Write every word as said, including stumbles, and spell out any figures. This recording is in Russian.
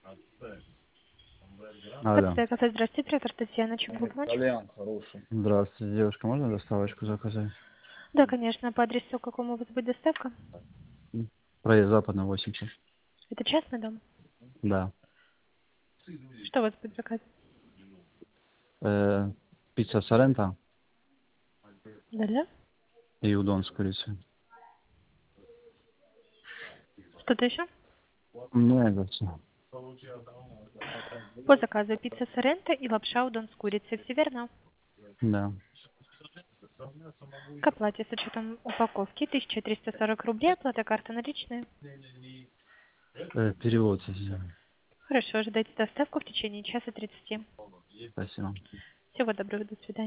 Алло. Подстеков, здравствуйте, оператор Татьяна, чем могу помочь? Кальян хороший. Здравствуйте, девушка, можно доставочку заказать? Да, конечно, по адресу, к какому у вас будет доставка? М. Проезд Западный, восемьдесят. Это частный дом? Да. Что у вас будет заказ? Э, пицца Соренто Да-да? и удон с курицей. Что-то еще? Ну, это все. По заказу пицца Соренто и лапша удон с курицей, все верно? Да. К оплате с учетом упаковки тысяча триста сорок рублей, оплата карта наличная. Э, перевод сделай. Хорошо, ожидайте доставку в течение часа тридцати. Спасибо. Всего доброго, до свидания.